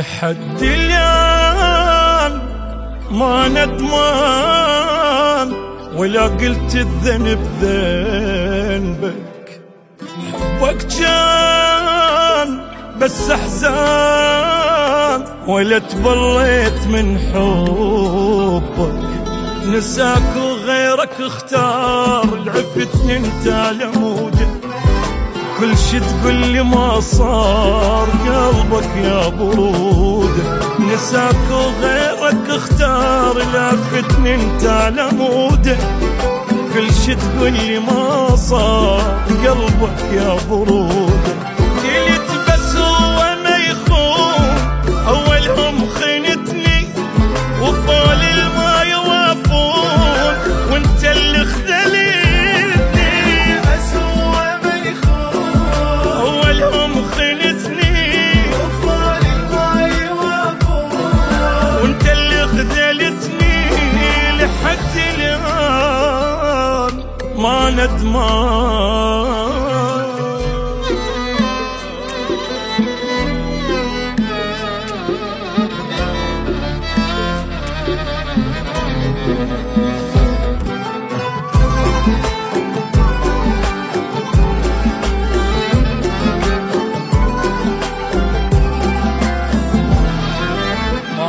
لحد الآن ما ندمان ولا قلت الذنب ذنبك. حبك كان بس احزان ولا تبريت من حبك. نساك وغيرك اختار لعفتني انت لموده. كل شي تقول لي ما صار قلبك يا برودة. نساك وغيرك اختار لعفتني انت لموده. كل شي تقول لي ما صار قلبك يا برودة. قلت بس هو ما يخون اولهم خنتني وفال ما يوافون وانت اللي خذلتني. بس هو ما يخون اولهم خنتني وفال ما يوافون وانت اللي خذلتني. لحد الآن ما ندمان. ما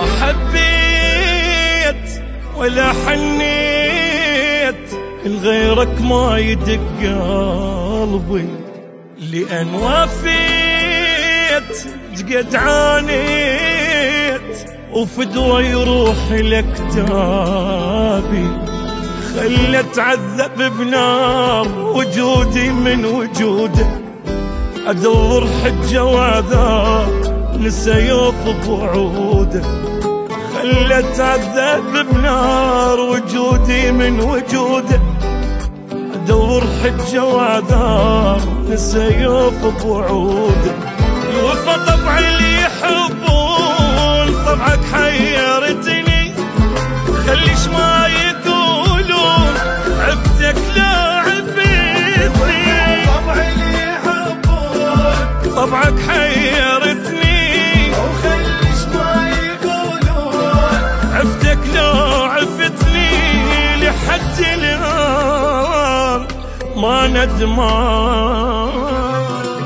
حبيت ولا حنيت لغيرك ما يدق قلبي. لأن وفيت قد عانيت وفدوى يروح لكتابي. خلت عذب بنار وجودي من وجوده. أدور حجة وعذاب نسى يوفض وعوده. خلت عذب بنار وجودي من وجوده. أدور حجة وعذاب نسى يوفض وعوده. الوفا طبع اللي يحبون طبعك حيرتني. خليش ما يقولون عفتك لا عفتني. طبع اللي يحبون طبعك حيرتني. وخليش ما يقولون عفتك لا عفتني. لحد الآن ما ندمان.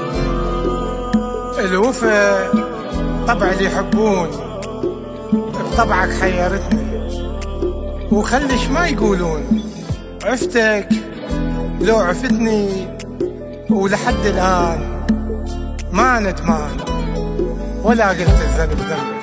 الوفا طبع اللي يحبون بطبعك حيرتني. وخليش ما يقولون عفتك لو عفتني. ولحد الآن ما ندمان ولا قلت الذنب ذنبك.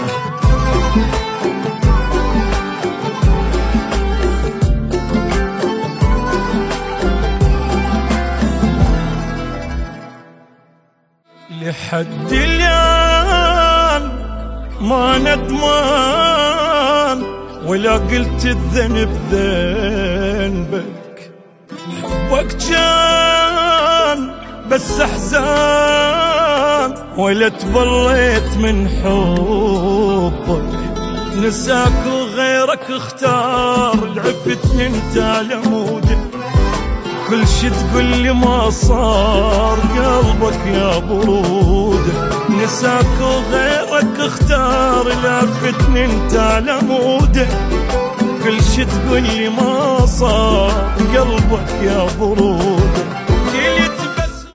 لحد الآن ما ندمان ولا قلت الذنب ذنبك. حبك كان بس احزان ولا تبريت من حبك. نساك وغيرك اختار لعفتني انت لموده. كل شي تقول لي ما صار قلبك يا برودة. نساك وغيرك اختار لعفتني انت لموده. كل شي تقول لي ما صار قلبك يا برودة.